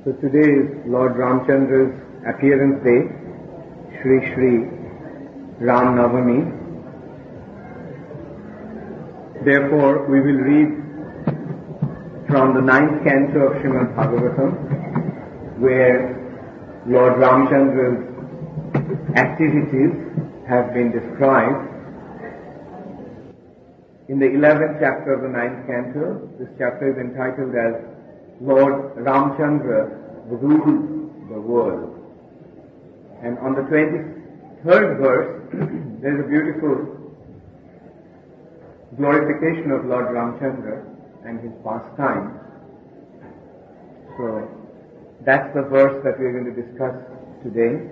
So today is Lord Ramchandra's appearance day, Shri Shri Ram Navami. Therefore, we will read from the 9th canto of Srimad Bhagavatam, where Lord Ramchandra's activities have been described. In the 11th chapter of the 9th canto, this chapter is entitled as Lord Ramchandra Rules the World. And on the 23rd verse, there is a beautiful glorification of Lord Ramchandra and his pastime. So that's the verse that we are going to discuss today.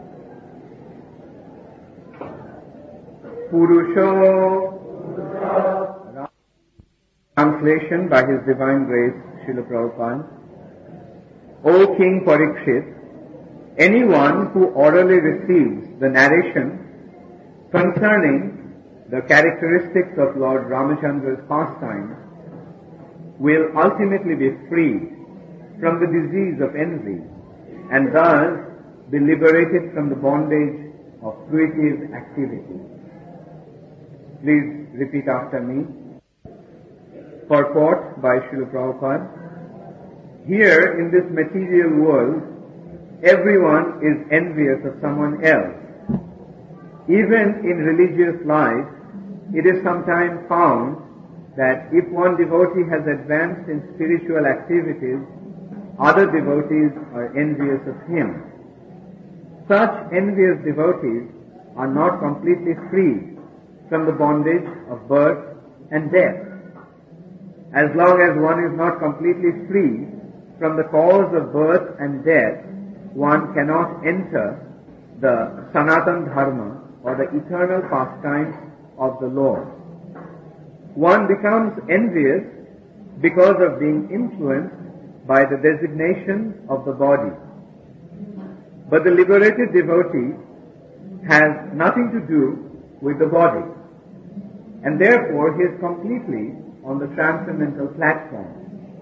Purusho. Translation by His Divine Grace, Srila Prabhupada. O King Parikshit, anyone who orally receives the narration concerning the characteristics of Lord Ramachandra's pastime will ultimately be freed from the disease of envy and thus be liberated from the bondage of fruitive activity. Please repeat after me. Purport by Srila Prabhupada. Here in this material world, everyone is envious of someone else. Even in religious life, it is sometimes found that if one devotee has advanced in spiritual activities, other devotees are envious of him. Such envious devotees are not completely freed from the bondage of birth and death. As long as one is not completely free from the cause of birth and death, one cannot enter the Sanatan Dharma or the eternal pastimes of the Lord. One becomes envious because of being influenced by the designation of the body. But the liberated devotee has nothing to do with the body, and therefore he is completely on the transcendental platform.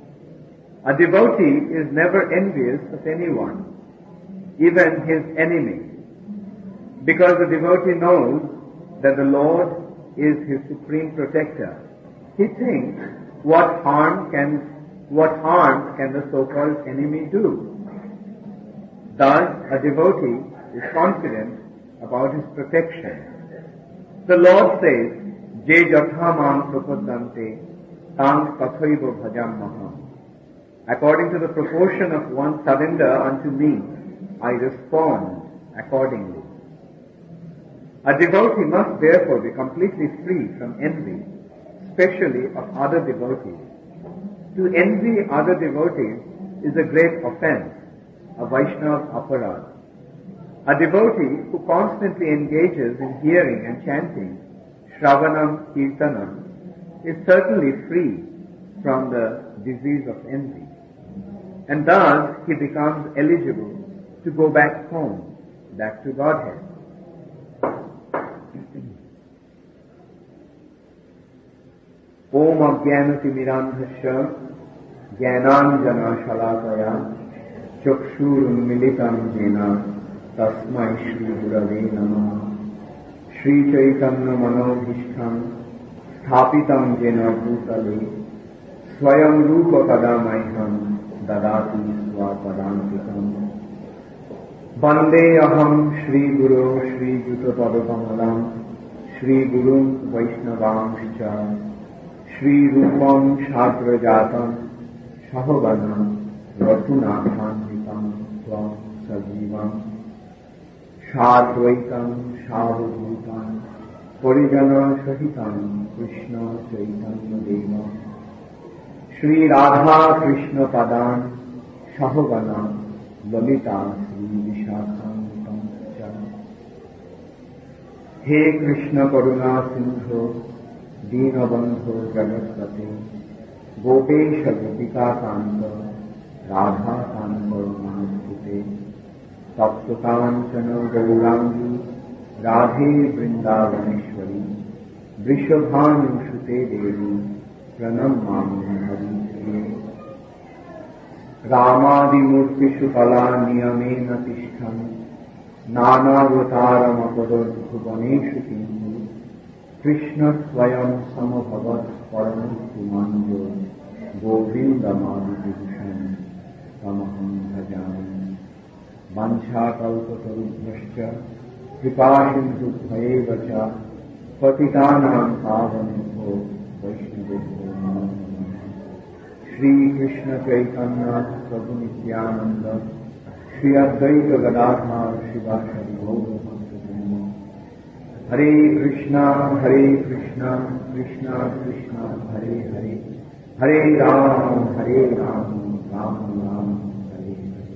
A devotee is never envious of anyone, even his enemy, because the devotee knows that the Lord is his supreme protector. He thinks, what harm can the so-called enemy do? Thus, a devotee is confident about his protection. The Lord says, Je jathamam prapadante tang tathaiva bhajam maham. According to the proportion of one's surrender unto me, I respond accordingly. A devotee must therefore be completely free from envy, especially of other devotees. To envy other devotees is a great offense, a Vaishnava aparad. A devotee who constantly engages in hearing and chanting Shravanam Kirtanam is certainly free from the disease of envy. And thus he becomes eligible to go back home, back to Godhead. Om Ajnanati Mirandhasya Jnananjana Shalakaya Chakshurun Militam Jena Tasmai Shri Gurave Namaha Shri Chaitanya Manobhishtam Sthapitam Jena Bhutale Swayam Rupa Padamaiham Dadati Swapadantikam Bande Aham Shri Guru Shri Juta Padakamalam Shri Guru Vaishnavangscha Shri Rupam Shadra Jatam Shahavana Ratunathanvikam Svam Sajivam Shadvaitam Shavabhutam Parijana Sahitam Krishna Chaitanya Deva Shri Radha Krishna Padan Shahavana Lalita Sri Vishakhantam Cha He Krishna Karuna Sindhu Deenabandhu Jagaspati Gopesha Gopika Kanta Radha Kanta Manastute Taptakanchana Gaurangi Radhe Vrindavaneshwari Vrishabhanu Shute Devi Pranam Mami Hari Ramadimurtishu kala niyamena tishtham Nanavataramapodadbhuvaneshu kindu Krishna swayam samabhavat paramustu manjo Govindamadi tamaham bhajami Vanchakalpatarubhyascha Kripashintu bhayevacha Patitanam pavanebho Vaishnavebho namo Shri Krishna Chaitanya Prabhu Nityananda Shri Advaita Gadadhar Shivasari Gaura Bhakta Hare Krishna Krishna Krishna Hare Hare Hare Ram Ram Ram Hare Hare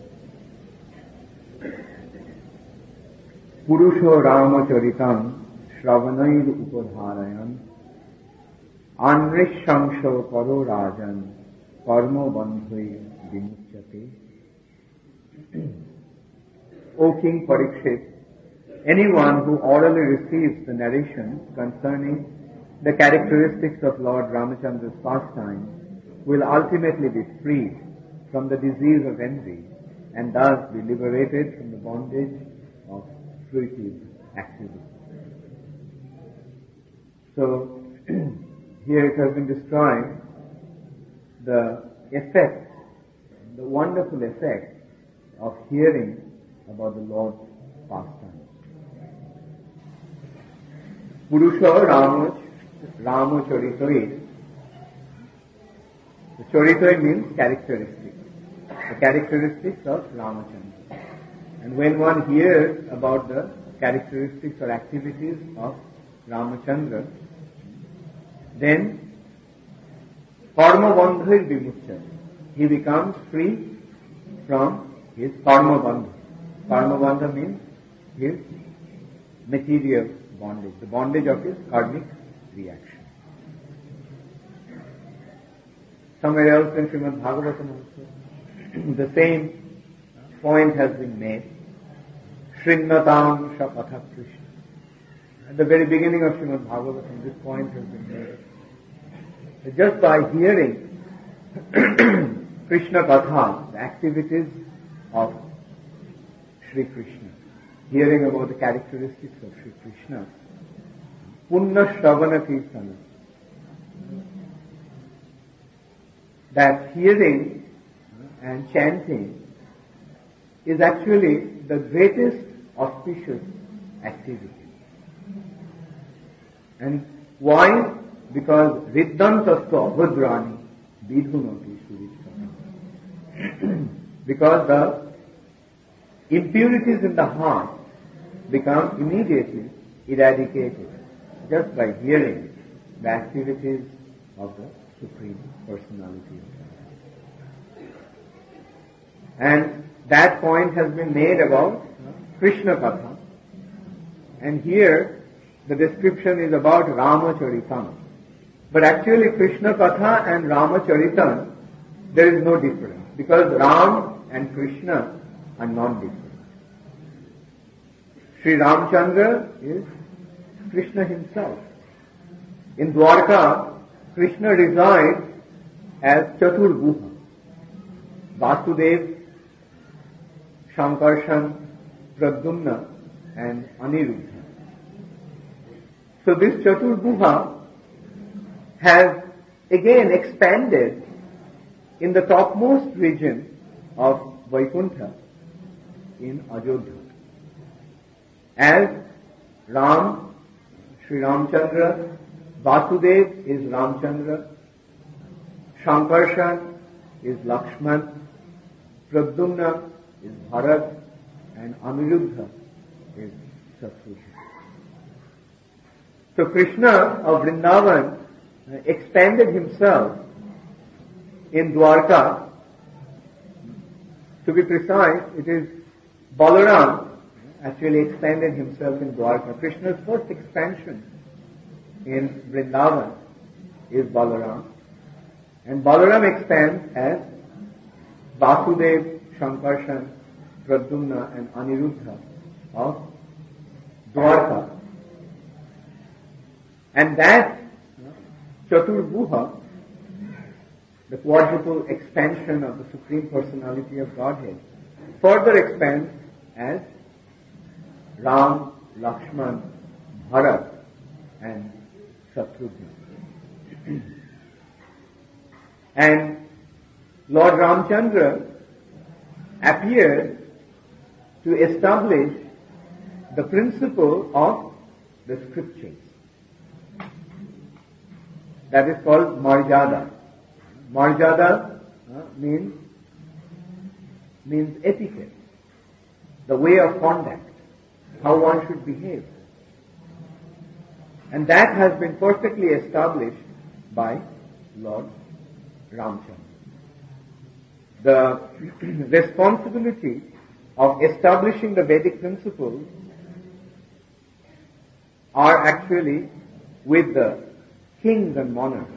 Purusho Ramacharitam Shravanair Upadharayan Anrishangsho Paro Rajan Karma Bandhui Vimuchyate. O King Parikshit, anyone who orally receives the narration concerning the characteristics of Lord Ramachandra's pastime will ultimately be freed from the disease of envy and thus be liberated from the bondage of fruitive activity. So, here it has been described the effect, the wonderful effect of hearing about the Lord's pastime. Purusha Ramo Charitoid. The Charitoid means characteristics. The characteristics of Ramachandra. And when one hears about the characteristics or activities of Ramachandra, then Karma Bandhir Vimuchyate. He becomes free from his Karma Bandha. Karma Bandha means his material bondage, the bondage of his karmic reaction. Somewhere else in Srimad Bhagavatam also, the same point has been made. Shrinnatam Shapatha Krishna. At the very beginning of Srimad Bhagavatam, this point has been made. Just by hearing Krishna Katha, the activities of Sri Krishna, hearing about the characteristics of Sri Krishna, Punna Shravana Kirtana, that hearing and chanting is actually the greatest auspicious activity. And why? Because Riddantastu Abhadrani Vidhunati Suritana. Because the impurities in the heart become immediately eradicated just by hearing the activities of the Supreme Personality of God. And that point has been made about Krishna Katha. And here the description is about Ramacharitam. But actually Krishna Katha and Ramacharitam, there is no difference. Because Ram and Krishna are non-different. Sri Ramchandra is Krishna himself. In Dwarka, Krishna resides as Chaturbuha. Vasudev, Shankarshan, Pradyumna and Aniruddha. So this Chaturbuha has again expanded in the topmost region of Vaikuntha in Ajodhya. As Ram, Sri Ramchandra, Vasudev is Ramchandra, Shankarshan is Lakshman, Pradyumna is Bharat, and Aniruddha is Shatrugna. So Krishna of Vrindavan expanded himself in Dwarka. To be precise, it is Balaram actually expanded himself in Dwarka. Krishna's first expansion in Vrindavan is Balaram. And Balaram expands as Vasudev, Shankarshan, Pradyumna and Aniruddha of Dwarka. And that Chaturbuha the quadruple expansion of the Supreme Personality of Godhead, further expands as Ram, Lakshman, Bharat, and Shatrugna. And Lord Ramchandra appeared to establish the principle of the scriptures. That is called Marjada. Marjada means etiquette, the way of conduct, how one should behave. And that has been perfectly established by Lord Ramchandra. The responsibility of establishing the Vedic principles are actually with the kings and monarchs.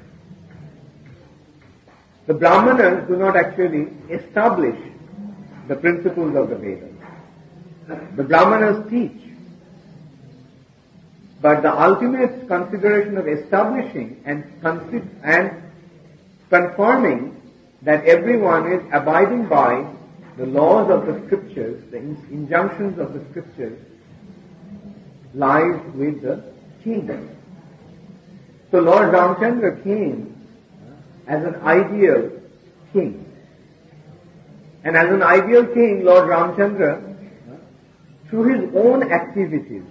The Brahmanas do not actually establish the principles of the Vedas. The Brahmanas teach. But the ultimate consideration of establishing and confirming that everyone is abiding by the laws of the scriptures, the injunctions of the scriptures, lies with the king. So Lord Ramchandra came as an ideal king. And as an ideal king, Lord Ramchandra, through his own activities,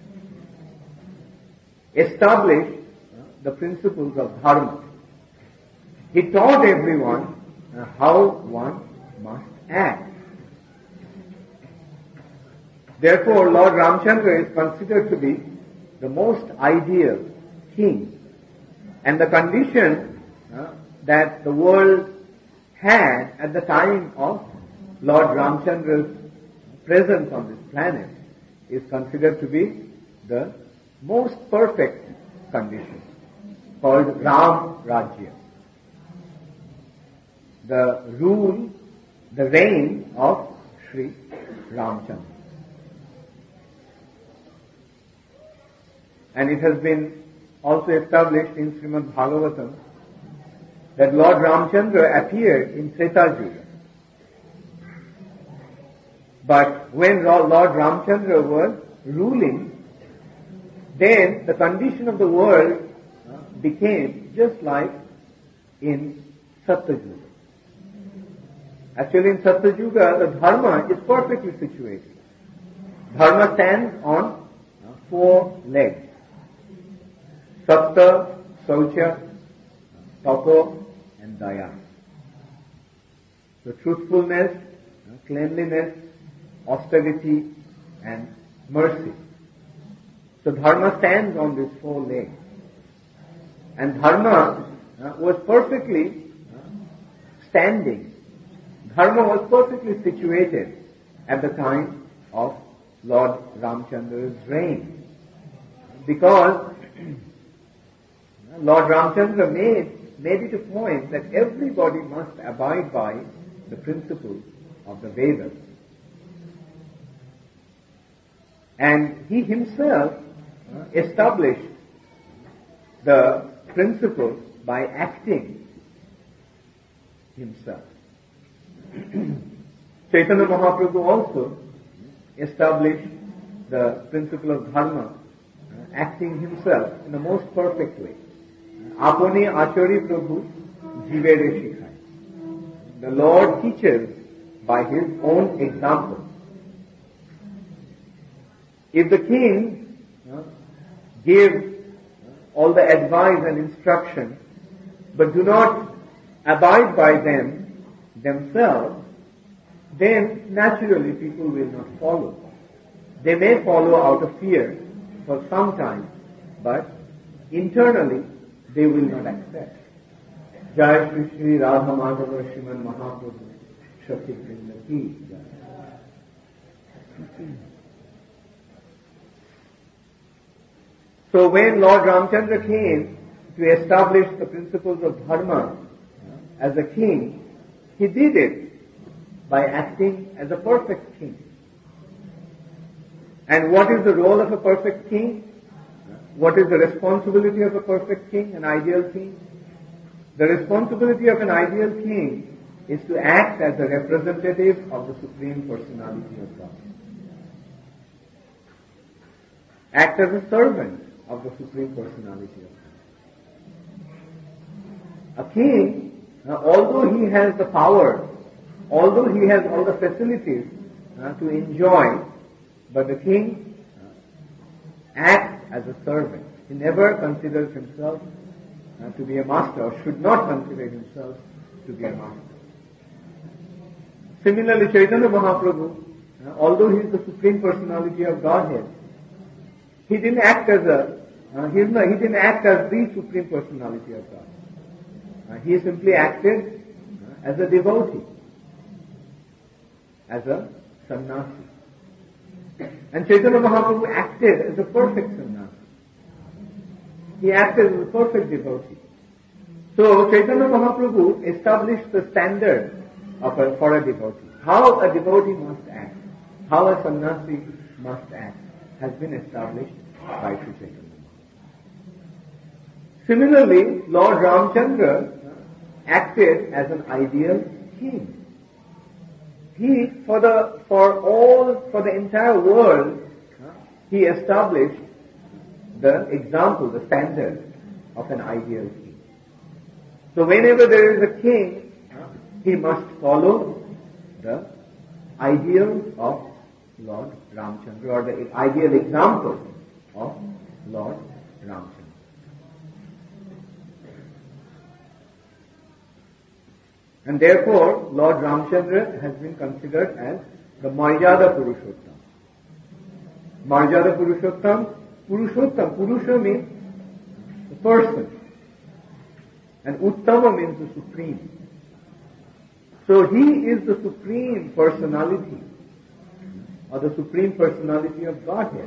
established the principles of dharma. He taught everyone how one must act. Therefore, Lord Ramchandra is considered to be the most ideal king. And the condition that the world had at the time of Lord Ramchandra's presence on this planet is considered to be the most perfect condition, called Ram Rajya. The rule, the reign of Sri Ramchandra. And it has been also established in Srimad Bhagavatam that Lord Ramchandra appeared in Treta Yuga. But when Lord Ramchandra was ruling, then the condition of the world became just like in Satyayuga. Actually, in Satyayuga, the dharma is perfectly situated. Dharma stands on 4 legs. Sattva, Saucha, Tapo, and Daya. So truthfulness, cleanliness, austerity, and mercy. So dharma stands on these 4 legs. And dharma was perfectly standing. Dharma was perfectly situated at the time of Lord Ramchandra's reign. Because Lord Ramchandra made it a point that everybody must abide by the principles of the Vedas. And he himself established the principles by acting himself. Chaitanya Mahaprabhu also established the principle of dharma, acting himself in the most perfect way. Apone achari Prabhu jivere shikhai. The Lord teaches by his own example. If the king gives all the advice and instruction, but do not abide by them themselves, then naturally people will not follow. They may follow out of fear for some time, but internally they will not accept. Jai Shri Shri Radha Madhava Shriman Mahaprabhu Shakti Krinda Ki Jai. So when Lord Ramchandra came to establish the principles of dharma as a king, he did it by acting as a perfect king. And what is the role of a perfect king? What is the responsibility of a perfect king, an ideal king? The responsibility of an ideal king is to act as a representative of the Supreme Personality of God. Act as a servant of the Supreme Personality of God. A king, although he has the power, although he has all the facilities to enjoy, but the king acts as a servant. He never considers himself to be a master, or should not consider himself to be a master. Similarly, Chaitanya Mahaprabhu, although he is the Supreme Personality of Godhead, he didn't act as he didn't act as the Supreme Personality of God. He simply acted as a devotee, as a sannyasi. And Chaitanya Mahaprabhu acted as a perfect sannyasi. He acted as a perfect devotee. So Chaitanya Mahaprabhu established the standard for a devotee. How a devotee must act, how a sannyasi must act, has been established by Sri Chaitanya Mahaprabhu. Similarly, Lord Ramchandra acted as an ideal king. He, for the entire world, he established the example, the standard of an ideal king. So whenever there is a king, he must follow the ideal of Lord Ramchandra, or the ideal example of Lord Ramchandra. And therefore, Lord Ramchandra has been considered as the Maryada Purushottam. Maryada Purushottam, Purusha means the person, and Uttama means the supreme. So he is the Supreme Personality, or the Supreme Personality of Godhead,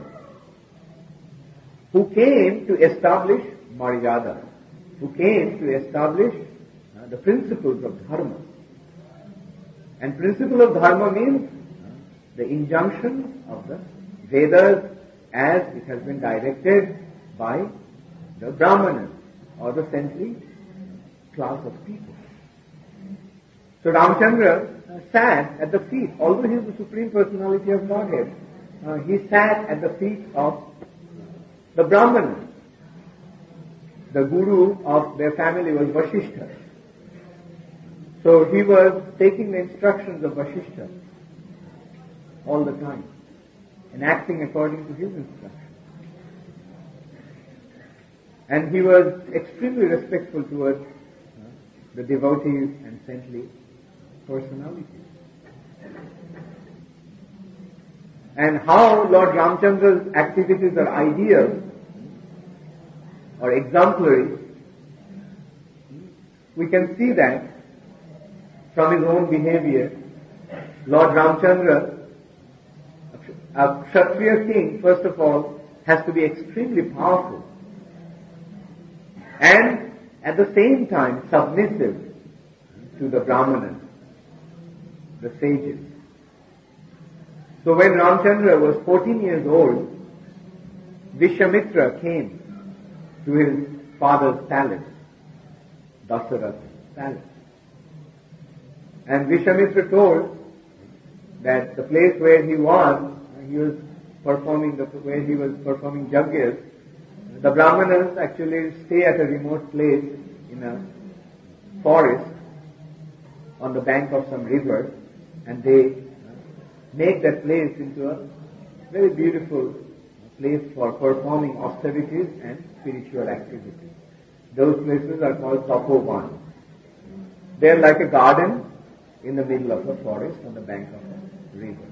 who came to establish Maryada, who came to establish the principles of Dharma. And principle of Dharma means the injunction of the Vedas as it has been directed by the Brahmanas, or the saintly class of people. So Ramchandra sat at the feet, although he is the Supreme Personality of Godhead, he sat at the feet of the Brahmanas. The guru of their family was Vasishtha. So he was taking the instructions of Vasishtha all the time and acting according to his instructions. And he was extremely respectful towards the devotees and saintly personalities. And how Lord Ramchandra's activities are ideal or exemplary, we can see that from his own behavior. Lord Ramchandra, a Kshatriya king, first of all, has to be extremely powerful and at the same time submissive to the Brahmanas, the sages. So when Ramchandra was 14 years old, Vishwamitra came to his father's palace, Dasarath's palace. And Vishwamitra told that the place where he was performing yajnas, the Brahmanas actually stay at a remote place in a forest on the bank of some river, and they make that place into a very beautiful place for performing austerities and spiritual activities. Those places are called Tapovan. They are like a garden in the middle of a forest on the bank of a river.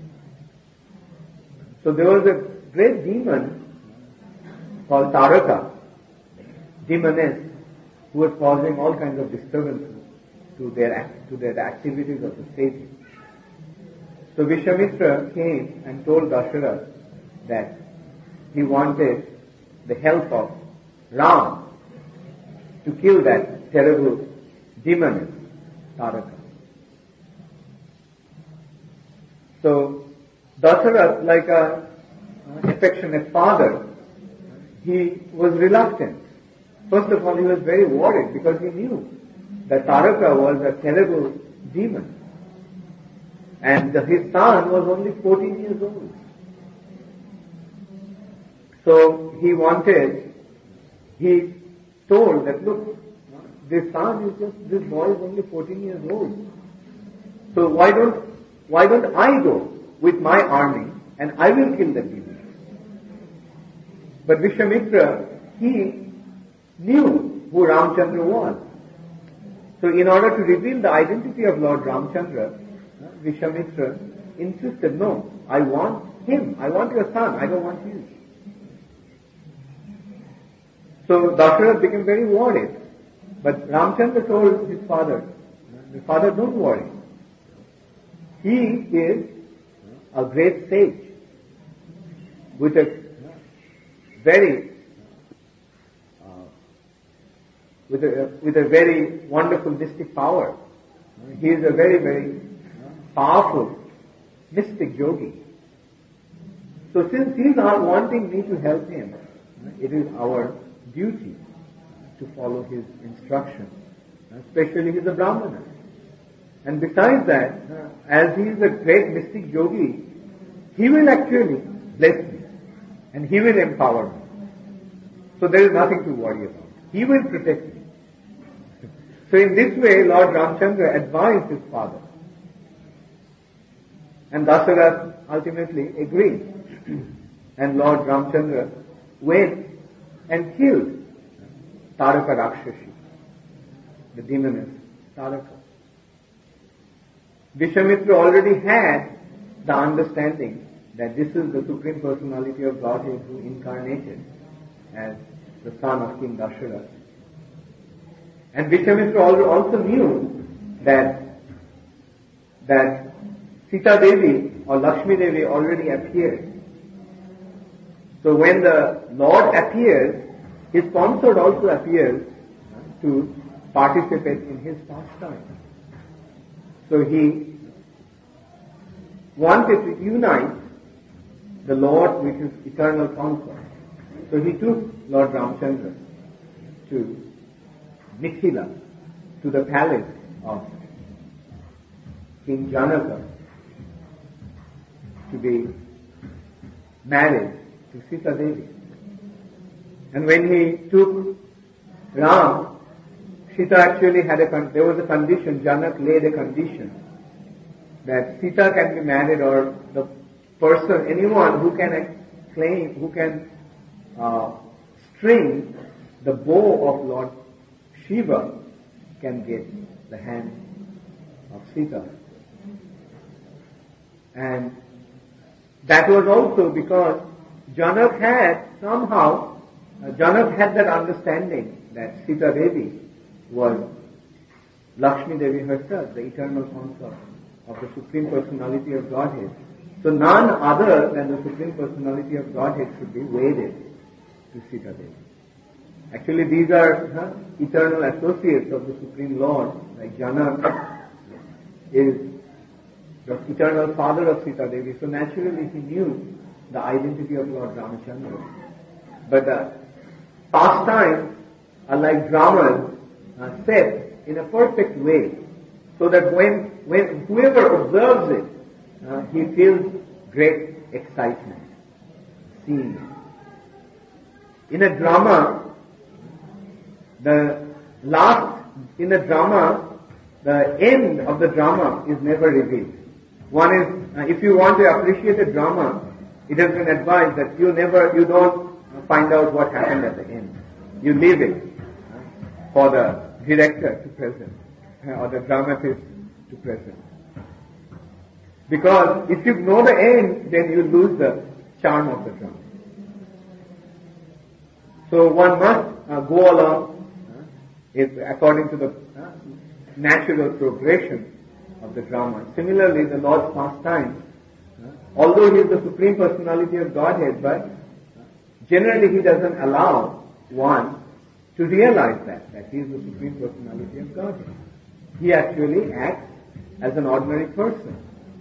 So there was a great demon called Taraka, demoness, who was causing all kinds of disturbances to their activities of the sages. So Vishwamitra came and told Dasharatha that he wanted the help of Ram to kill that terrible demoness, Taraka. So Dasharatha, like a affectionate father, he was reluctant. First of all, he was very worried because he knew that Taraka was a terrible demon. And his son was only 14 years old. So he told that, look, this boy is only 14 years old. So why don't I go with my army and I will kill the demon? But Vishwamitra, he knew who Ramchandra was. So in order to reveal the identity of Lord Ramchandra, Vishwamitra insisted, no, I want him. I want your son. I don't want you. So Dasharatha became very worried. But Ramchandra told his father, don't worry. He is a great sage with a very wonderful mystic power. He is a very, very powerful mystic yogi. So since he is not wanting me to help him, it is our duty to follow his instructions, especially he is a Brahmana. And besides that, as he is a great mystic yogi, he will actually bless me and he will empower me. So there is nothing to worry about. He will protect me. So in this way, Lord Ramchandra advised his father. And Dasharatha ultimately agreed. And Lord Ramchandra went and killed Taraka Rakshasi, the demoness Taraka. Vishwamitra already had the understanding that this is the Supreme Personality of Godhead who incarnated as the son of King Dasharatha. And Vishwamitra also knew that Sita Devi or Lakshmi Devi already appeared. So when the Lord appears, his consort also appears to participate in his pastime. So he wanted to unite the Lord with his eternal consort. So he took Lord Ramchandra to Mithila, to the palace of King Janaka, to be married to Sita Devi. And when he took Ram, Sita actually there was a condition, Janak laid a condition that Sita can be married, or the person, anyone who can string the bow of Lord Shiva can get the hand of Sita. And that was also because Janak had that understanding that Sita Devi was Lakshmi Devi herself, the eternal consort of the Supreme Personality of Godhead. So none other than the Supreme Personality of Godhead should be wedded to Sita Devi. Actually, these are eternal associates of the Supreme Lord, like Janak is the eternal father of Sita Devi. So naturally he knew the identity of Lord Ramachandra. But the pastimes are like dramas set in a perfect way, so that when whoever observes it, he feels great excitement seeing it. In a drama, the end of the drama is never revealed. One is, if you want to appreciate a drama, it has been advised that you don't find out what happened at the end. You leave it for the director to present, or the dramatist to present. Because if you know the end, then you lose the charm of the drama. So one must go along according to the natural progression of the drama. Similarly, the Lord's pastime, although he is the Supreme Personality of Godhead, but generally he doesn't allow one to realize that he is the Supreme Personality of Godhead. He actually acts as an ordinary person.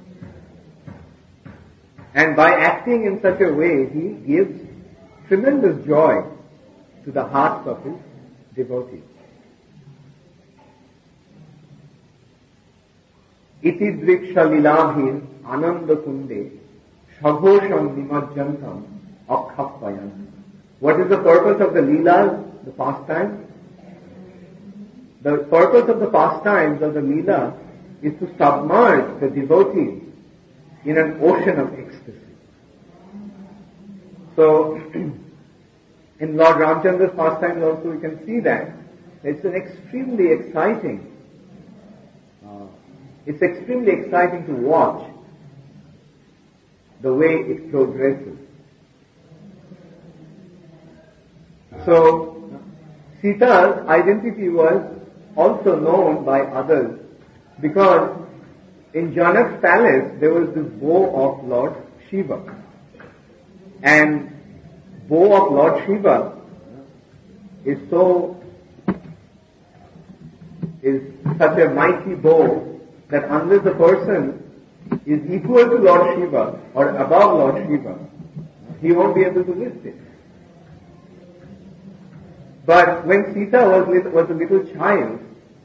And by acting in such a way, he gives tremendous joy to the hearts of his devotees. iti driksha lilabhir ananda kunde shaghosham nimajjantam akhapayan. What is the purpose of the leelas, the pastime? The purpose of the pastimes of the leela is to submerge the devotees in an ocean of ecstasy. So, in Lord Ramchandra's pastimes also we can see that it's an extremely exciting, to watch the way it progresses. So, Sita's identity was also known by others because in Janak's palace there was this bow of Lord Shiva. And bow of Lord Shiva is such a mighty bow that unless the person is equal to Lord Shiva or above Lord Shiva, he won't be able to lift it. But when Sita was a little child,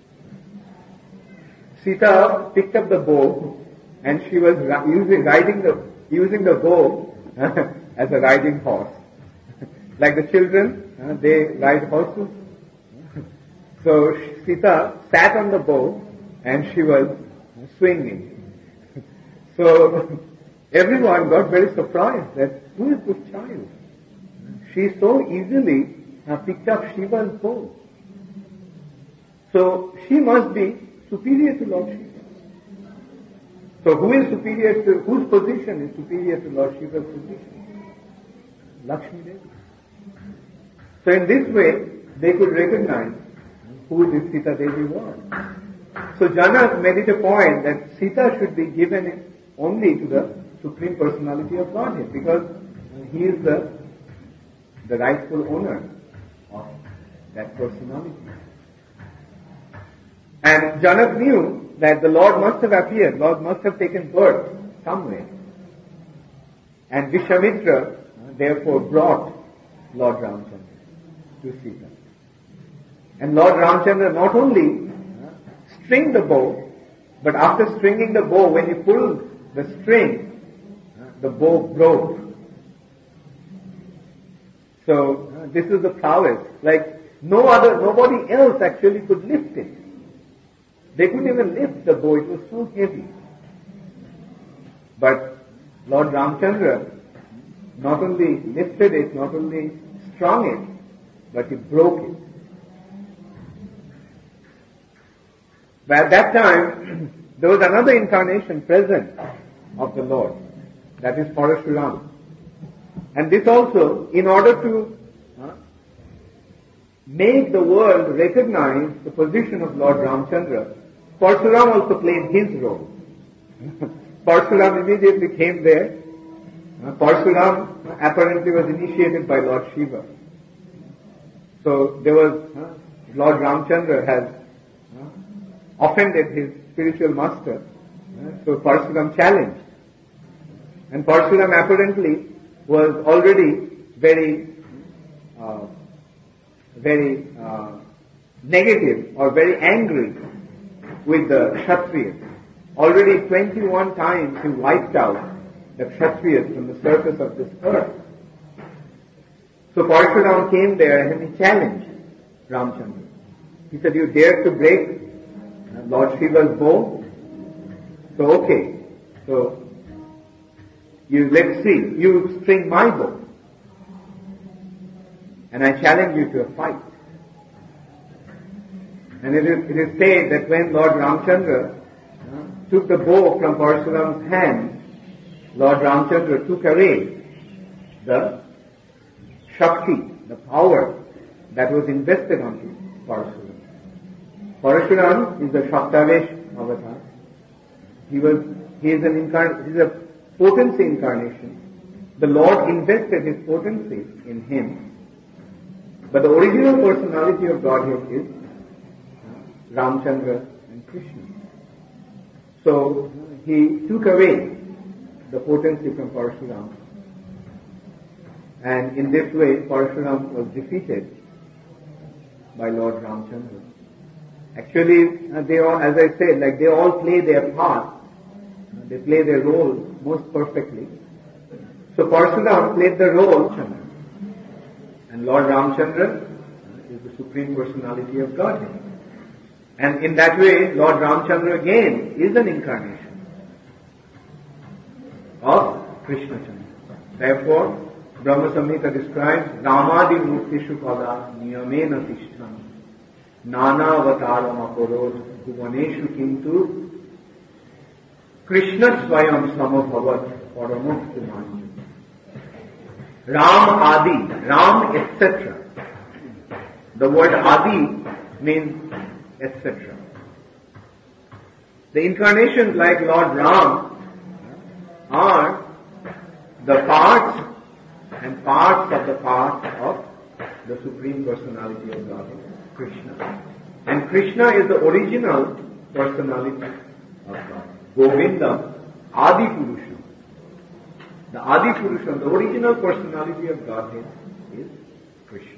Sita picked up the bow and she was using the bow as a riding horse. Like the children, they ride horses. So Sita sat on the bow and she was swinging. So everyone got very surprised that who is this child? She so easily picked up Shiva's bow. So she must be superior to Lord Shiva. So whose position is superior to Lord Shiva's position? Lakshmi Devi. So in this way, they could recognize who this Sita Devi was. So Janak made it a point that Sita should be given only to the Supreme Personality of Godhead because he is the rightful owner of that personality. And Janak knew that the Lord must have appeared, Lord must have taken birth somewhere. And Vishwamitra therefore brought Lord Ramchandra to Sita. And Lord Ramchandra not only stringed the bow, but after stringing the bow, when he pulled the string, the bow broke. So this is the prowess. Like nobody else actually could lift it. They couldn't even lift the bow, it was so heavy. But Lord Ramchandra not only lifted it, not only strung it, but he broke it. But at that time, there was another incarnation present of the Lord, that is Parashuram. And this also, in order to make the world recognize the position of Lord Ramchandra, Parshuram also played his role. Parshuram immediately came there. Parshuram apparently was initiated by Lord Shiva. So there was, Lord Ramchandra has offended his spiritual master. So Parshuram challenged. And Parshuram apparently was already very negative or very angry with the Kshatriyas. Already 21 times he wiped out the Kshatriyas from the surface of this earth. So Parshuram came there and he challenged Ramchandra. He said, you dare to break Lord Shiva's bow? So okay. So let's see. You string my bow. And I challenge you to a fight. And it is said that when Lord Ramchandra took the bow from Parshuram's hand, Lord Ramchandra took away the Shakti, the power that was invested onto Parshuram. Parshuram is the Shaktavesh avatar. He is a potency incarnation. The Lord invested his potency in him. But the original personality of Godhead is Ramchandra and Krishna. So he took away the potency from Parshuram. And in this way, Parshuram was defeated by Lord Ramchandra. Actually, they all, as I said, like they all play their part. They play their role most perfectly. So Parsuram played the role of Chandra. And Lord Ramchandra is the Supreme Personality of Godhead. And in that way, Lord Ramchandra again is an incarnation of Krishna Chandra. Therefore, Brahma Samhita describes Ramadi Murtishu Pada Niyamena Tishtham Nana Avataram Aparod Bhuvaneshu Kintu Krishna Swayam Samabhavat Paramukti Ram Adi, Ram etc. The word Adi means etc. The incarnations like Lord Ram are the parts and parts of the parts of the Supreme Personality of God, Krishna. And Krishna is the original personality of God. Govinda, Adi Purusha. The Adi Purusha, the original personality of Godhead is Krishna.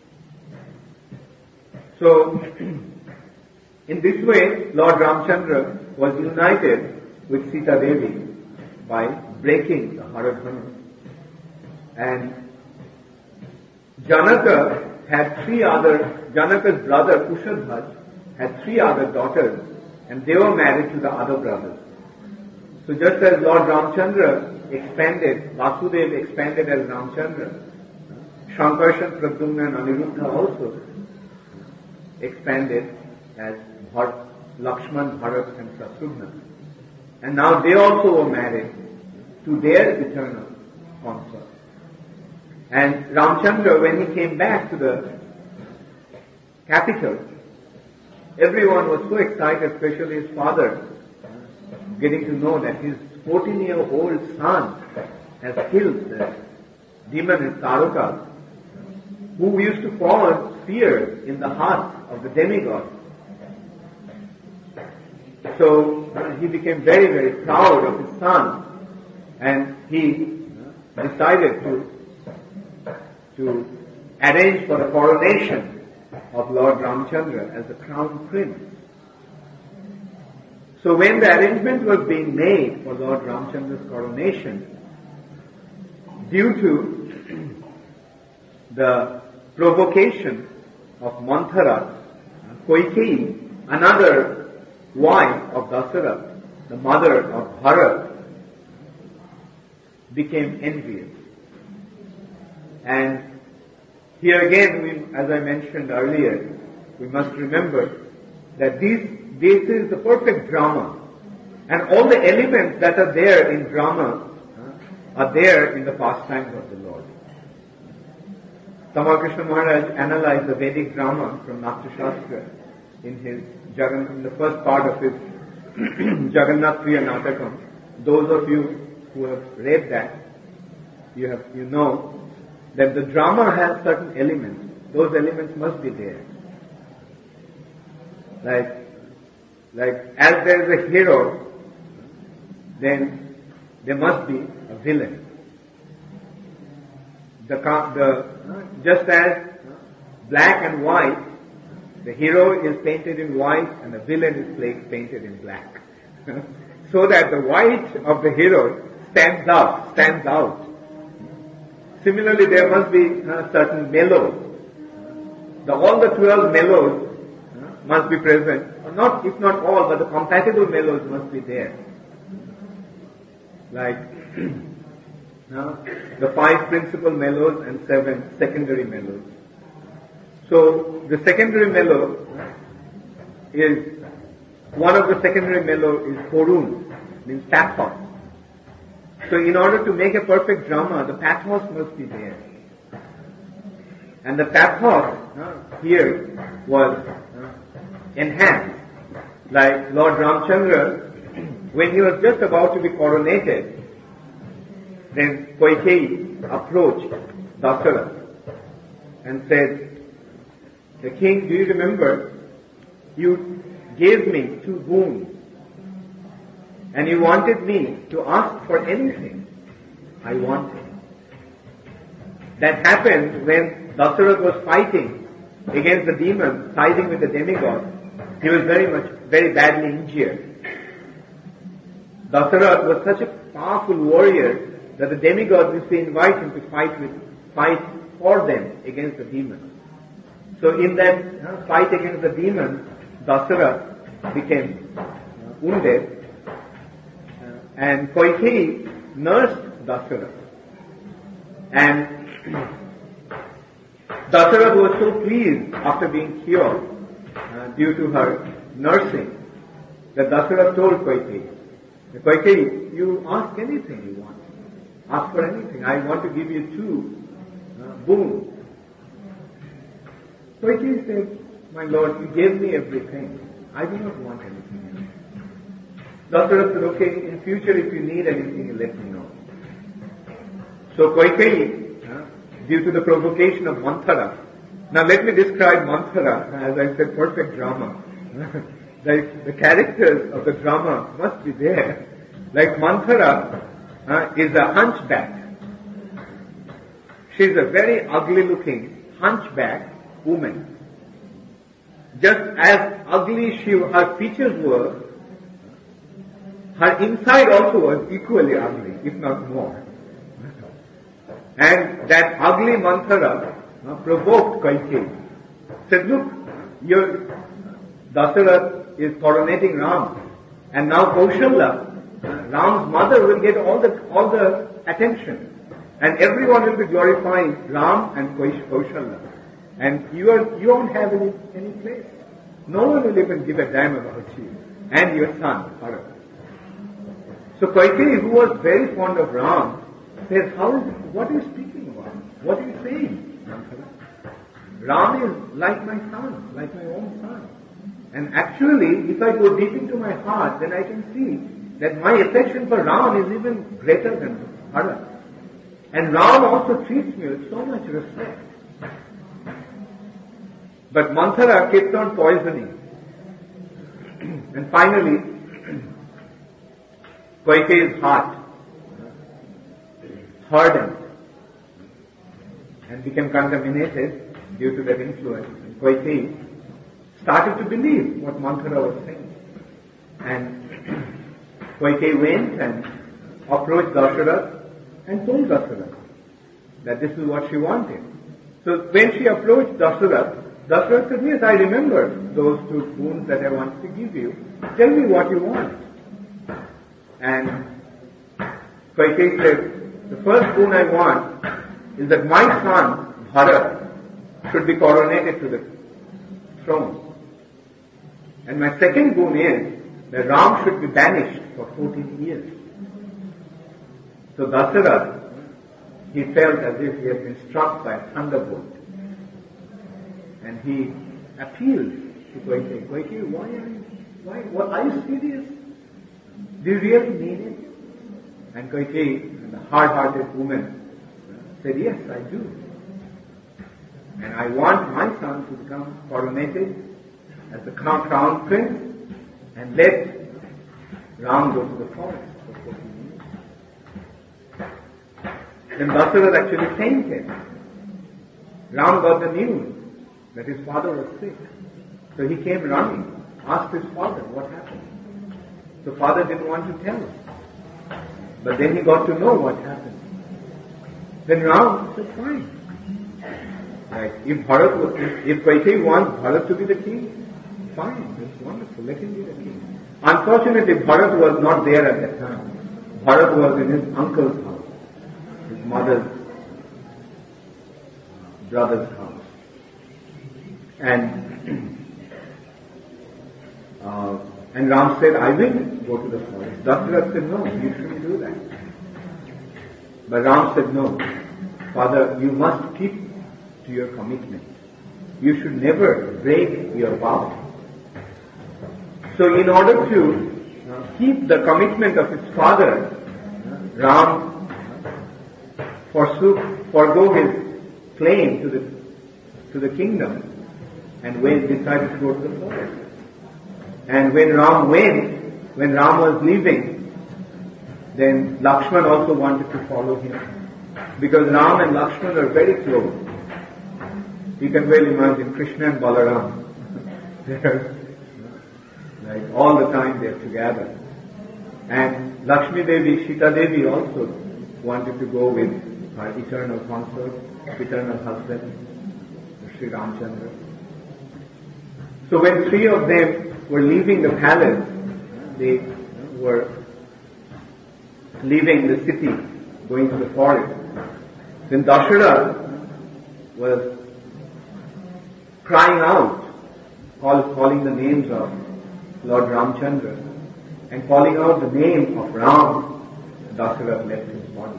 So, in this way, Lord Ramchandra was united with Sita Devi by breaking the Haradhanu. And Janaka's brother Kushadhaj had 3 other daughters, and they were married to the other brothers. So just as Lord Ramchandra expanded, Vasudeva expanded as Ramchandra, Shankarshan, Pradyumna and Aniruddha also expanded as Lakshman, Bharat and Shatrugna. And now they also were married to their eternal consort. And Ramchandra, when he came back to the capital, everyone was so excited, especially his father, getting to know that his 14-year-old son has killed the demon Taruka, who used to cause fear in the heart of the demigod. So he became very, very proud of his son, and he decided to arrange for the coronation of Lord Ramchandra as the crown prince. So when the arrangement was being made for Lord Ramchandra's coronation, due to the provocation of Manthara, Kaikeyi, another wife of Dasarath, the mother of Bharat, became envious. And here again, as I mentioned earlier, we must remember that this is the perfect drama. And all the elements that are there in drama are there in the pastimes of the Lord. Tamal Maharaj analyzed the Vedic drama from Natya Shastra in the first part of his Jagannath Priya Natakam. Those of you who have read that, you know that the drama has certain elements. Those elements must be there. Like as there is a hero, then there must be a villain. Just as black and white, the hero is painted in white and the villain is painted in black. So that the white of the hero stands out. Similarly, there must be certain mellows. All the 12 mellows must be present. If not all, but the compatible mellows must be there. Like the 5 principal mellows and 7 secondary mellows. So the secondary mellow is, one of the secondary mellow is Korun, means pathos. So in order to make a perfect drama, the pathos must be there. And the pathos here was enhanced. Like Lord Ramchandra, when he was just about to be coronated, then Kaikeyi approached Dasarath and said, "The king, do you remember, you gave me 2 boons and you wanted me to ask for anything I wanted." That happened when Dasarath was fighting against the demons, siding with the demigod. he was very badly injured. Dasarath was such a powerful warrior that the demigods used to invite him to fight for them against the demons. So in that fight against the demons, Dasarath became wounded, and Kaikeyi nursed Dasarath. And Dasarath was so pleased after being cured due to her nursing that Dasarath told Kaikeyi, Kaikeyi, you ask anything you want. Ask for anything. I want to give you 2 boons. Kaikeyi said, my lord, you gave me everything. I do not want anything else. Dasarath said, okay, in future if you need anything, you let me know. So Kaikeyi, due to the provocation of Manthara, now let me describe Manthara, as I said, perfect drama. Like the characters of the drama must be there. Like Manthara is a hunchback. She's a very ugly looking hunchback woman. Just as ugly her features were, her inside also was equally ugly, if not more. And that ugly Manthara provoked Kaikeyi. Said, look, Dasarath is coronating Ram, and now Kaushalya, Ram's mother, will get all the attention, and everyone will be glorifying Ram and Kaushalya, and you won't have any place. No one will even give a damn about you and your son, Bharat. So Kaikeyi, who was very fond of Ram, says, what are you speaking about? What are you saying? Ram is like my son, like my own son. And actually, if I go deep into my heart, then I can see that my affection for Ram is even greater than Bharat. And Ram also treats me with so much respect. But Manthara kept on poisoning. And finally, Kaikeyi's heart hardened and became contaminated due to that influence. And Kaikeyi started to believe what Manthara was saying. And Kaikeyi went and approached Dasarath and told Dasarath that this is what she wanted. So when she approached Dasarath, Dasarath said, yes, I remember those 2 boons that I wanted to give you. Tell me what you want. And Kaikeyi said, the first boon I want is that my son, Bharat, should be coronated to the throne. And my second boon is that Ram should be banished for 14 years. So Dasarath, he felt as if he had been struck by a thunderbolt. And he appealed to Kaikeyi, Kaikeyi, why are you serious? Do you really mean it? And Kaikeyi, the hard-hearted woman, said, yes, I do. And I want my son to become coronated as the crown prince and let Ram go to the forest for 14 years. Then Dasarath actually fainted. Ram got the news that his father was sick. So he came running, asked his father what happened. The father didn't want to tell him. But then he got to know what happened. Then Ram said, fine. Like, if Kaikeyi wants Bharat to be the king, fine, that's wonderful, let him be the king. Unfortunately, Bharat was not there at that time. Bharat was in his uncle's house, his mother's brother's house. And Ram said, I will go to the forest. Dasarath said, no, you shouldn't do that. But Ram said, no, father, you must keep to your commitment. You should never break your vow. So in order to keep the commitment of his father, Ram forgo his claim to the kingdom and decided to go to the forest. And when Ram was leaving, then Lakshman also wanted to follow him. Because Ram and Lakshman are very close. You can well imagine Krishna and Balaram. They are Like all the time they're together. And Lakshmi Devi, Sita Devi also wanted to go with her eternal consort, eternal husband, Sri Ramchandra. So when three of them were leaving the palace, they were leaving the city, going to the forest. Then Dasharatha was crying out, calling the names of Lord Ramchandra, and calling out the name of Ram. Dasharatha left his body.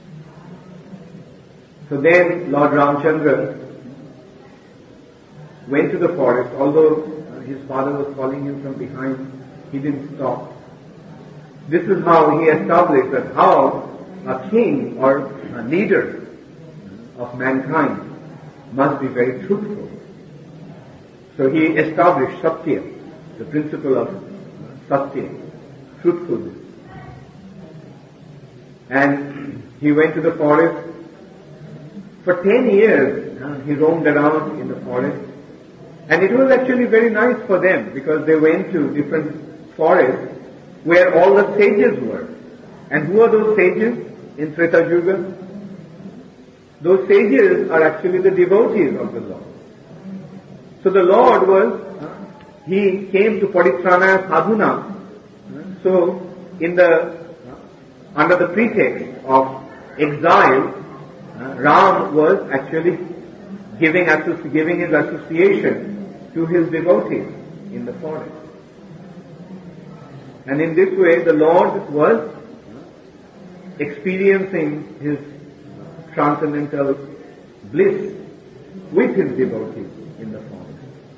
So then Lord Ramchandra went to the forest. Although his father was calling him from behind, he didn't stop. This is how he established that how a king or a leader of mankind must be very truthful. So he established Satya, the principle of Satya, truthfulness. And he went to the forest. For 10 years, he roamed around in the forest. And it was actually very nice for them because they went to different forests where all the sages were. And who are those sages in Treta Yuga? Those sages are actually the devotees of the Lord. So the Lord he came to Paritrana Sadhuna. So under the pretext of exile, Ram was actually giving his association to his devotees in the forest. And in this way, the Lord was experiencing his transcendental bliss with his devotees in the forest.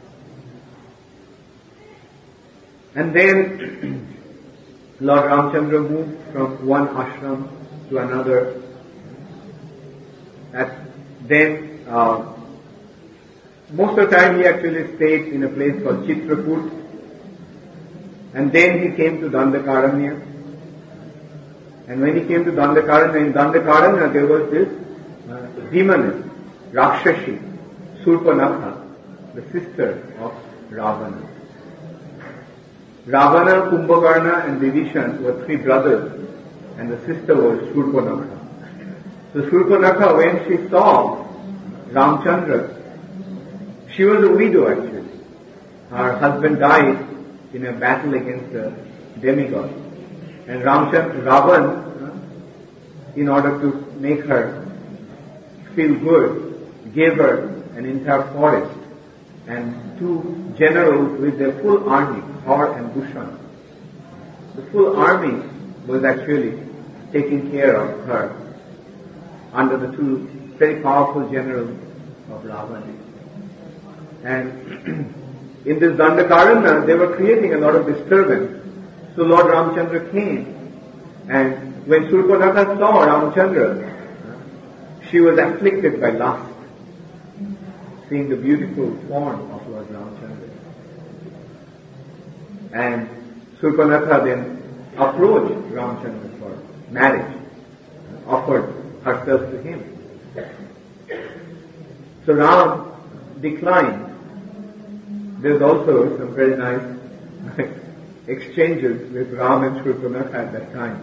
And then Lord Ramchandra moved from one ashram to another. Then most of the time he actually stayed in a place called Chitrapur. And then he came to Dandakaranya. And when he came to Dandakaranya, in Dandakaranya there was this demoness, Rakshashi, Surpanakha, the sister of Ravana. Ravana, Kumbhakarna and Vibhishan were three brothers, and the sister was Surpanakha. So Surpanakha, when she saw Ramchandra, she was a widow actually. Her husband died in a battle against a demigod. And Ravan, in order to make her feel good, gave her an entire forest and two generals with their full army, Thor and Bhushan. The full army was actually taking care of her under the two very powerful generals of Ravana. And in this Dandakaranya, they were creating a lot of disturbance. So Lord Ramchandra came, and when Surpanakha saw Ramchandra, she was afflicted by lust, seeing the beautiful form of Lord Ramchandra. And Surpanakha then approached Ramchandra for marriage, offered herself to him. So Ram declined. There's also some very nice exchanges with Ram and Surpanakha at that time.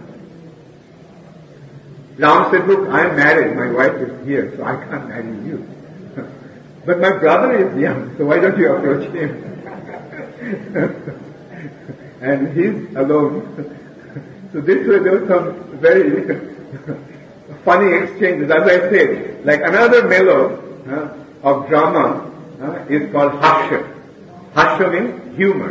Ram said, look, I am married, my wife is here, so I can't marry you. But my brother is young, so why don't you approach him? And he's alone. So this way there were some very funny exchanges. As I said, like another mellow of drama is called Hasya. Hasya means humor.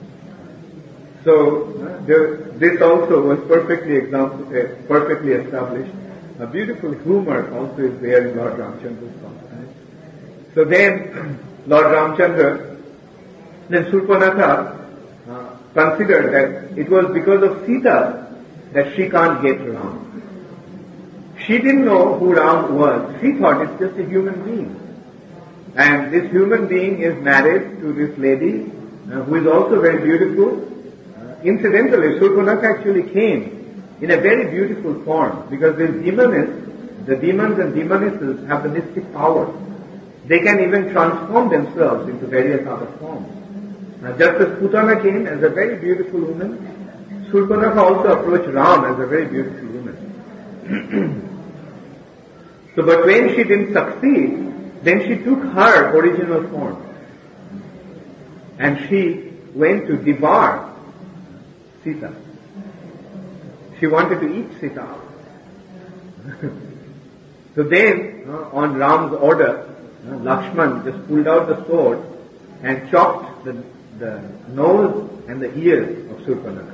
So this also was perfectly established. A beautiful humor also is there in Lord Ramchandra's song. So then Lord Ramchandra, then Surpanakha considered that it was because of Sita that she can't get Ram. She didn't know who Ram was. She thought it's just a human being. And this human being is married to this lady who is also very beautiful. Incidentally, Surpanakha actually came in a very beautiful form because the demons and demonesses have the mystic power. They can even transform themselves into various other forms. Just as Putana came as a very beautiful woman, Surpanakha also approached Ram as a very beautiful woman. So, but when she didn't succeed, then she took her original form. And she went to devour Sita. She wanted to eat Sita. So then, on Ram's order, Lakshman just pulled out the sword and chopped the nose and the ears of Surpanakha.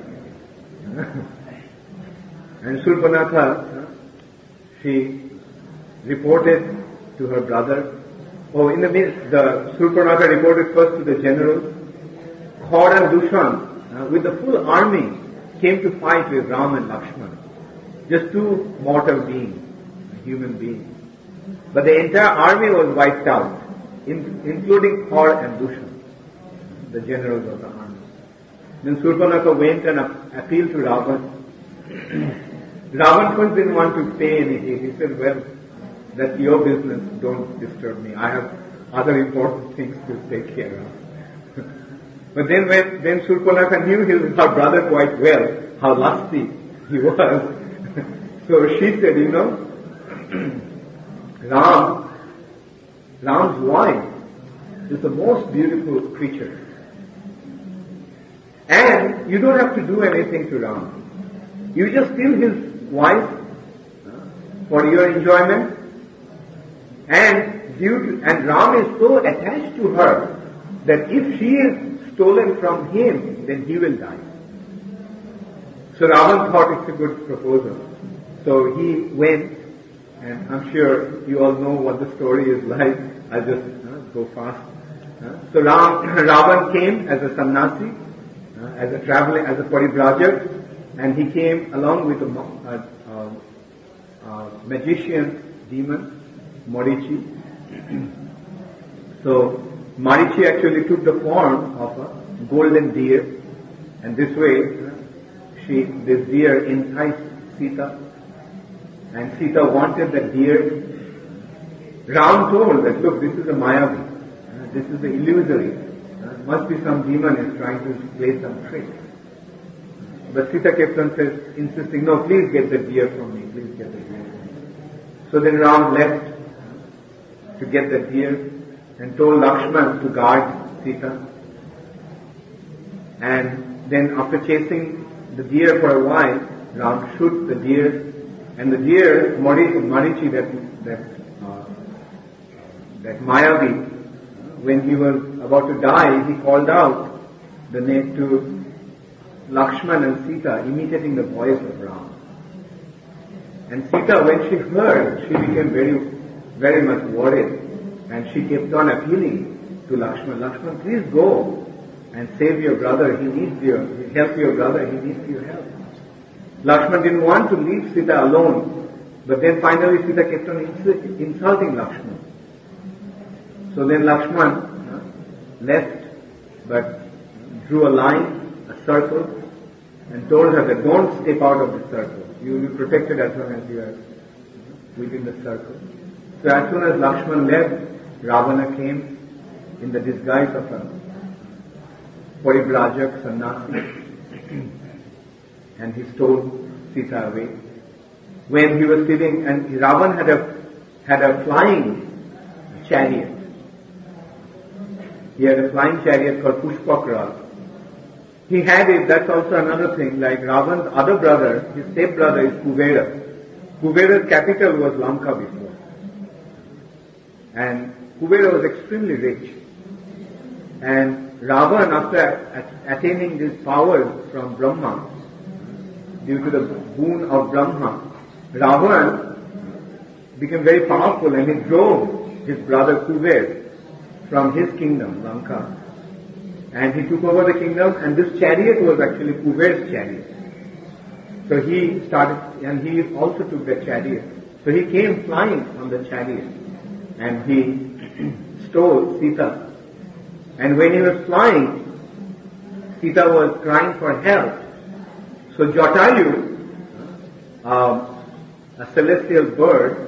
And Surpanakha, she reported to her brother. The Surpanakha reported first to the generals. Khor and Dushan, with the full army, came to fight with Ram and Lakshman. Just two mortal beings, human beings. But the entire army was wiped out, including Khor and Dushan, the generals of the army. Then Surpanakha went and appealed to Ravan. Ravan first didn't want to pay any heed. He said, well, that's your business, don't disturb me. I have other important things to take care of. But then when Surpanakha knew her brother quite well, how lusty he was, so she said, Ram's wife is the most beautiful creature. And you don't have to do anything to Ram. You just steal his wife for your enjoyment. And Ram is so attached to her that if she is stolen from him, then he will die. So Ravan thought it's a good proposal. So he went, and I'm sure you all know what the story is like. I'll just go fast. So Ravan came as a sannyasi, as a traveling, as a parivrajak, and he came along with a magician demon, Marichi. So Marichi actually took the form of a golden deer, and this way this deer enticed Sita, and Sita wanted the deer. Ram told that, look, this is a Mayavi, this is the illusory, must be some demon is trying to play some trick. But Sita kept on insisting, no, please get the deer from me, please get the deer from me. So then Ram left to get the deer and told Lakshman to guard Sita. And then after chasing the deer for a while, Ram shot the deer, and the deer, Marichi, that Mayavi, when he was about to die, he called out the name to Lakshman and Sita, imitating the voice of Ram. And Sita, when she heard, she became very, very much worried, and she kept on appealing to Lakshman. Lakshman, please go and save your brother. He needs help your brother. He needs your help. Lakshman didn't want to leave Sita alone, but then finally Sita kept on insulting Lakshman. So then Lakshman left, but drew a line, a circle, and told her that don't step out of the circle. You will be protected as long as you are within the circle. So as soon as Lakshman left, Ravana came in the disguise of a parivrajak sannyasi, and he stole Sita away. When he was sitting, and Ravan had a flying chariot. He had a flying chariot called Pushpakra. He had it, that's also another thing, like Ravan's other brother, his step-brother is Kuvera. Kuvera's capital was Lanka before. And Kuvera was extremely rich. And Ravan, after attaining these powers from Brahma, due to the boon of Brahma, Ravan became very powerful, and he drove his brother Kuver from his kingdom, Lanka. And he took over the kingdom, and this chariot was actually Kuver's chariot. So he started, and he also took the chariot. So he came flying on the chariot, and he stole Sita. And when he was flying, Sita was crying for help. So Jatayu, a celestial bird,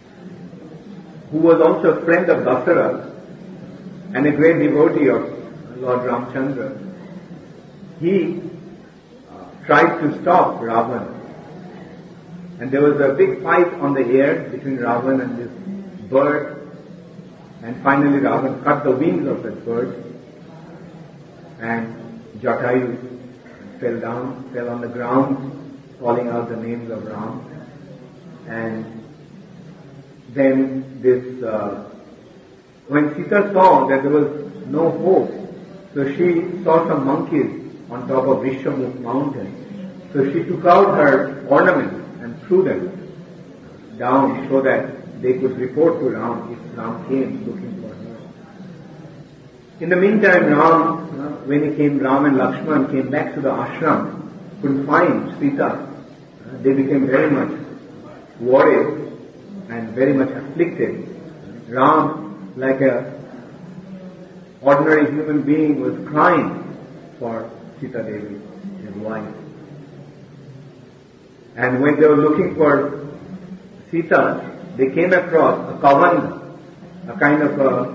who was also a friend of Dasara and a great devotee of Lord Ramchandra, he tried to stop Ravan. And there was a big fight on the air between Ravan and this bird. And finally Ravan cut the wings of that bird. And Jatayu fell on the ground, calling out the names of Ram. And then when Sita saw that there was no hope, so she saw some monkeys on top of Rishamukh mountain. So she took out her ornaments and threw them down so that they could report to Ram if Ram came looking for her. In the meantime, when Ram and Lakshman came back to the ashram, couldn't find Sita. They became very much worried and very much afflicted. Ram, like a ordinary human being, was crying for Sita Devi, his wife. And when they were looking for Sita, they came across a kavanda, a kind of a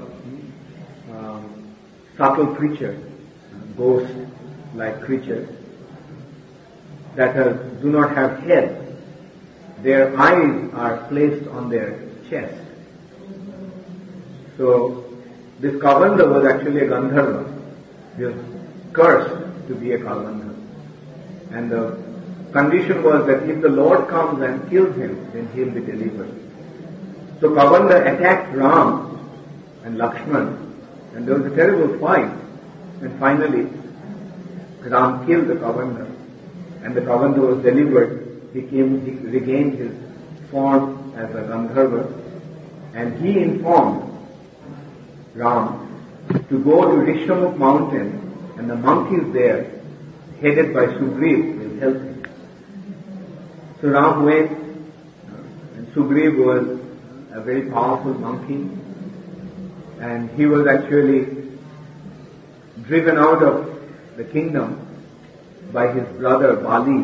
subtle creature, ghost-like creature, that do not have heads. Their eyes are placed on their chest. So this Kavanda was actually a Gandharva. He was cursed to be a Kavanda. And the condition was that if the Lord comes and kills him, then he'll be delivered. So Kavanda attacked Ram and Lakshman, and there was a terrible fight. And finally, Ram killed the Kavanda, and the Kavanda was delivered. He regained his form as a Gandharva, and he informed Ram to go to Rishamukh mountain, and the monkeys there, headed by Sugriv, will help him. So Ram went, and Sugriv was a very powerful monkey, and he was actually driven out of the kingdom by his brother Bali,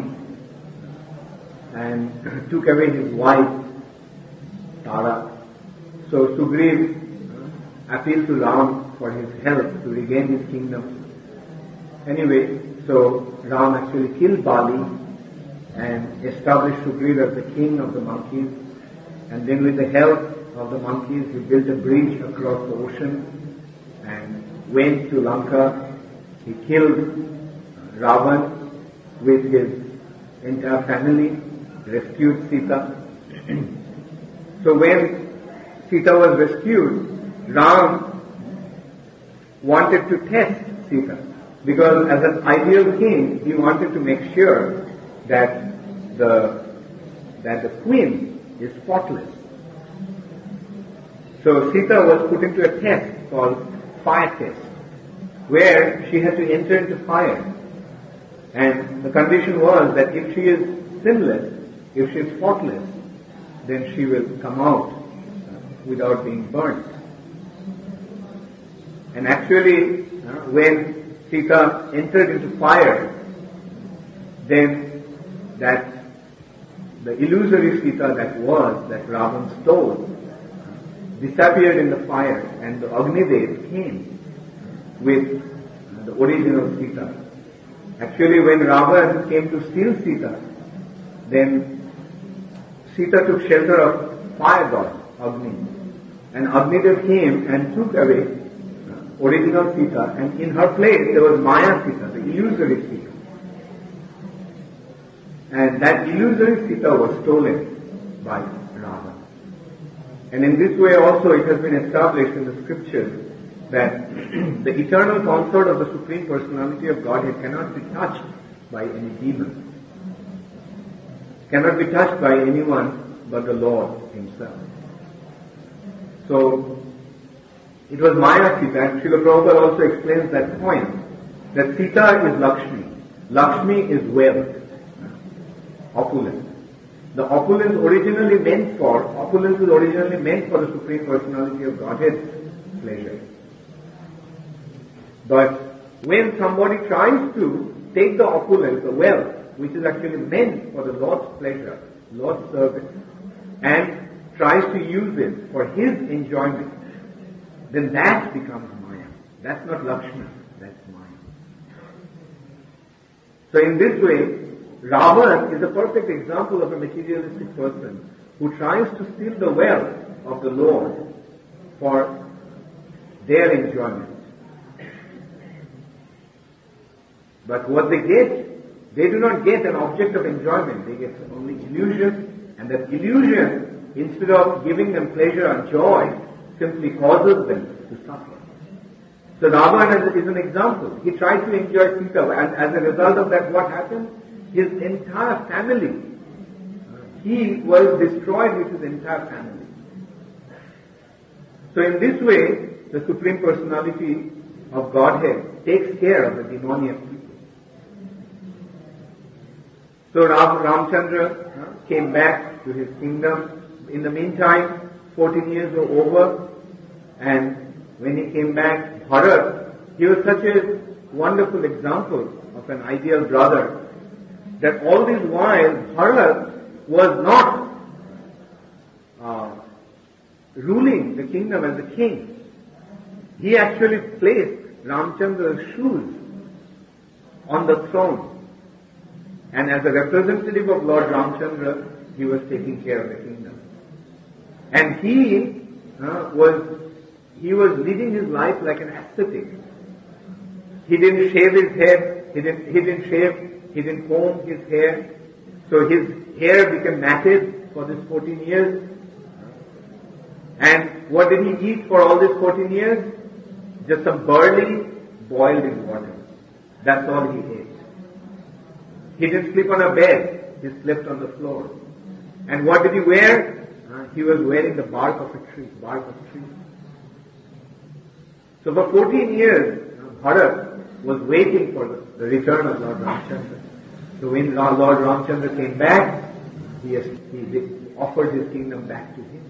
and took away his wife Tara. So Sugriv appealed to Ram for his help to regain his kingdom. Anyway, so Ram actually killed Bali and established Sugriv as the king of the monkeys. And then with the help of the monkeys, he built a bridge across the ocean and went to Lanka. He killed Ravan with his entire family, rescued Sita. So when Sita was rescued, Ram wanted to test Sita, because as an ideal king, he wanted to make sure that the queen is spotless. So Sita was put into a test called fire test, where she had to enter into fire. And the condition was that if she is sinless, if she is spotless, then she will come out without being burnt. And actually, when Sita entered into fire, then the illusory Sita that Ravan stole, disappeared in the fire, and the Agnidev came with the original Sita. Actually, when Ravan came to steal Sita, then Sita took shelter of fire god, Agni. And Agnidev came and took away original Sita, and in her place there was Maya Sita, the illusory Sita. And that illusory Sita was stolen by Ravan. And in this way also it has been established in the scriptures that the eternal consort of the Supreme Personality of Godhead cannot be touched by any demon. Cannot be touched by anyone but the Lord himself. So it was Maya Sita, and Srila Prabhupada also explains that point, that Sita is Lakshmi. Lakshmi is wealth, opulence. The opulence is originally meant for the Supreme Personality of Godhead's pleasure. But when somebody tries to take the opulence, the wealth, which is actually meant for the Lord's pleasure, Lord's service, and tries to use it for his enjoyment, then that becomes Maya. That's not Lakshmi. that's mine. So in this way, Ravan is a perfect example of a materialistic person who tries to steal the wealth of the Lord for their enjoyment. But what they get, they do not get an object of enjoyment. They get only illusion, and that illusion, instead of giving them pleasure and joy, simply causes them to suffer. So Ravan is an example. He tried to enjoy Sita, and as a result of that, what happened? His entire family, he was destroyed with his entire family. So in this way, the Supreme Personality of Godhead takes care of the demoniac people. So Ramchandra came back to his kingdom. In the meantime, 14 years were over, and when he came back, Bharat, he was such a wonderful example of an ideal brother that all this while Bharat was not ruling the kingdom as a king. He actually placed Ramchandra's shoes on the throne. And as a representative of Lord Ramchandra, he was taking care of the kingdom. And he was living his life like an ascetic. He didn't shave his head, he didn't comb his hair. So his hair became matted for this 14 years. And what did he eat for all these 14 years? Just some barley boiled in water. That's all he ate. He didn't sleep on a bed, he slept on the floor. And what did he wear? He was wearing the bark of a tree, So for 14 years, Bharat was waiting for the return of Lord Ramchandra. So when Lord Ramchandra came back, he offered his kingdom back to him.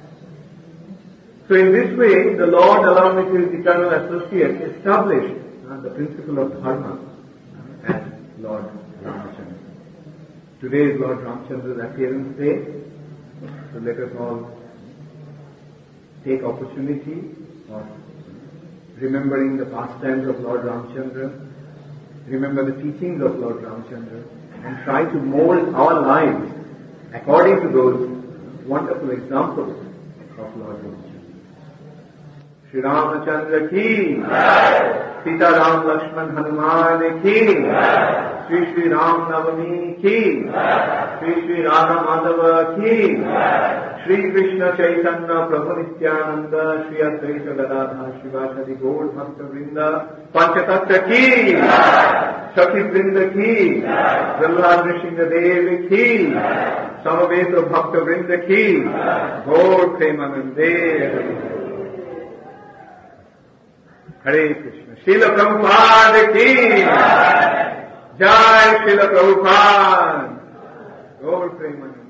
So in this way, the Lord, along with his eternal associate, established the principle of dharma as Lord Ramchandra. Today is Lord Ramchandra's appearance day, so let us all take opportunity of remembering the pastimes of Lord Ramchandra, remember the teachings of Lord Ramchandra, and try to mold our lives according to those wonderful examples of Lord Ramchandra. Shri Ramachandra ki, Sita Ram Lakshman Hanuman ki, Shri Shri Ram Navami ki, Shri Shri Radha Madhava ki, Shri Krishna Chaitanya Prabhu Nityananda, Shri Advaita Gadadhar Shivasadi Gaur Bhakta Vrinda, Panchatattva ki, Shakti Vrinda ki, Prahlad Nrsimha Dev ki, Samaveta Bhakta Vrinda ki, Gaur Premanande. Hare Krishna. Srila Prabhupada ki, Jai Srila Prabhupada. Gaur Premanande.